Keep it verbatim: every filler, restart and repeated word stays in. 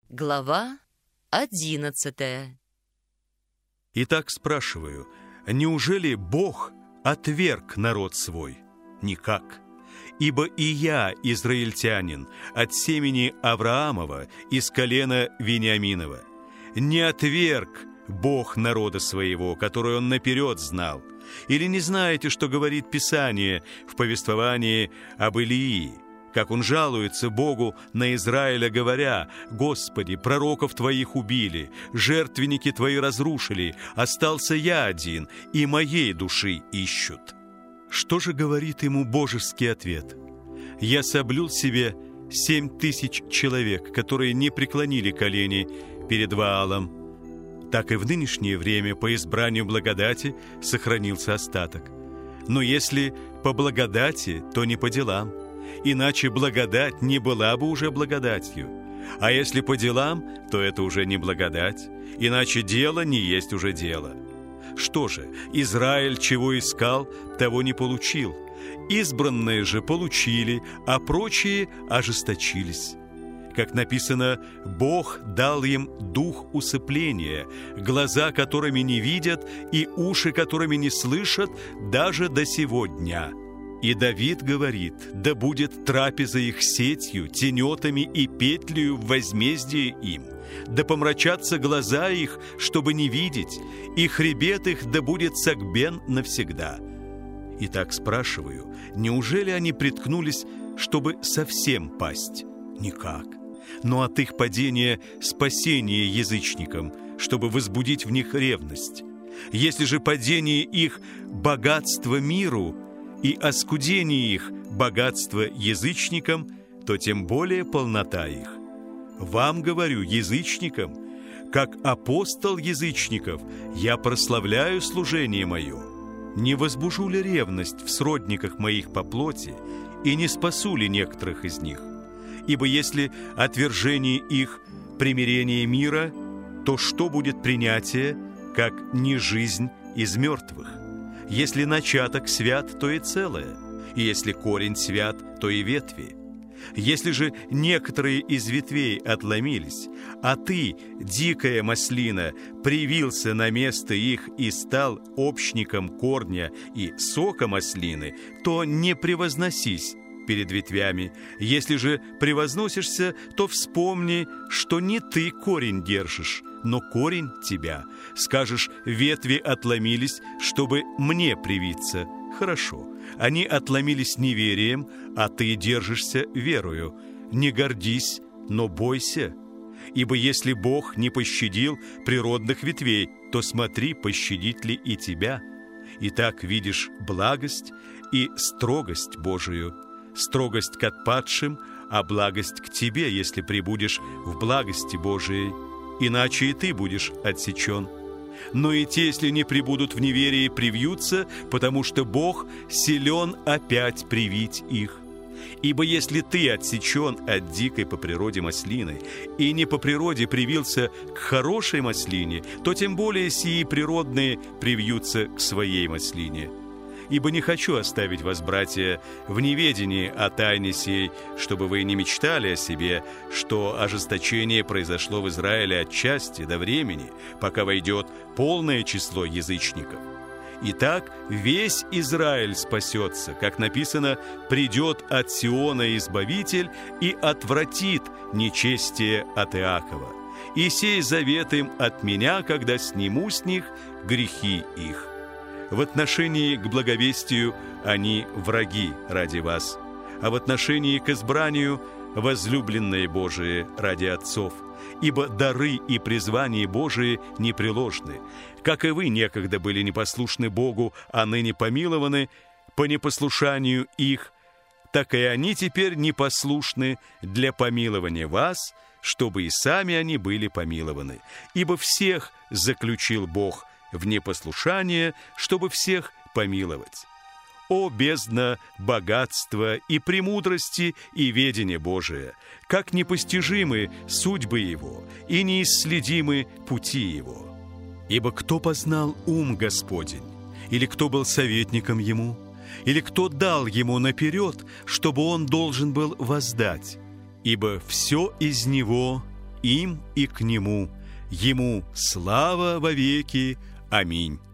Глава одиннадцатая. Итак, спрашиваю, неужели Бог отверг народ свой? Никак. Ибо и я, израильтянин, от семени Авраамова, из колена Вениаминова. Не отверг Бог народа своего, который Он наперед знал. Или не знаете, что говорит Писание в повествовании об Илии? Как он жалуется Богу на Израиля, говоря: «Господи, пророков Твоих убили, жертвенники Твои разрушили, остался я один, и моей души ищут». Что же говорит ему божеский ответ? «Я соблюл себе семь тысяч человек, которые не преклонили колени перед Ваалом». Так и в нынешнее время по избранию благодати сохранился остаток. Но если по благодати, то не по делам. Иначе благодать не была бы уже благодатью. А если по делам, то это уже не благодать. Иначе дело не есть уже дело. Что же, Израиль чего искал, того не получил. Избранные же получили, а прочие ожесточились. Как написано, Бог дал им дух усыпления, глаза которыми не видят и уши которыми не слышат даже до сего дня. И Давид говорит: «Да будет трапеза их сетью, тенетами и петлею в возмездие им, да помрачатся глаза их, чтобы не видеть, и хребет их да будет согбен навсегда». Итак, спрашиваю, неужели они приткнулись, чтобы совсем пасть? Никак. Но от их падения спасение язычникам, чтобы возбудить в них ревность. Если же падение их богатство миру, и оскудение их богатство язычникам, то тем более полнота их. Вам говорю, язычникам, как апостол язычников, я прославляю служение мое. Не возбужу ли ревность в сродниках моих по плоти, и не спасу ли некоторых из них? Ибо если отвержение их примирение мира, то что будет принятие, как не жизнь из мертвых? Если начаток свят, то и целое, и если корень свят, то и ветви. Если же некоторые из ветвей отломились, а ты, дикая маслина, привился на место их и стал общником корня и сока маслины, то не превозносись перед ветвями. Если же превозносишься, то вспомни, что не ты корень держишь, но корень тебя. Скажешь: ветви отломились, чтобы мне привиться. Хорошо, они отломились неверием, а ты держишься верою. Не гордись, но бойся. Ибо если Бог не пощадил природных ветвей, то смотри, пощадит ли и тебя. Итак, видишь благость и строгость Божию. Строгость к отпадшим, а благость к тебе, если пребудешь в благости Божией. Иначе и ты будешь отсечен. Но и те, если не пребудут в неверии, привьются, потому что Бог силен опять привить их. Ибо если ты отсечен от дикой по природе маслины и не по природе привился к хорошей маслине, то тем более сии природные привьются к своей маслине. Ибо не хочу оставить вас, братья, в неведении о тайне сей, чтобы вы не мечтали о себе, что ожесточение произошло в Израиле отчасти до времени, пока войдет полное число язычников. Итак, весь Израиль спасется, как написано: «Придет от Сиона Избавитель и отвратит нечестие от Иакова. И сей завет им от меня, когда сниму с них грехи их». В отношении к благовестию они враги ради вас, а в отношении к избранию возлюбленные Божии ради отцов, ибо дары и призвания Божии непреложны. Как и вы некогда были непослушны Богу, а ныне помилованы по непослушанию их, так и они теперь непослушны для помилования вас, чтобы и сами они были помилованы. Ибо всех заключил Бог в непослушание, чтобы всех помиловать. О бездна богатства и премудрости и ведения Божия! Как непостижимы судьбы Его и неисследимы пути Его! Ибо кто познал ум Господень? Или кто был советником Ему? Или кто дал Ему наперед, чтобы Он должен был воздать? Ибо все из Него, им и к Нему. Ему слава вовеки. Аминь.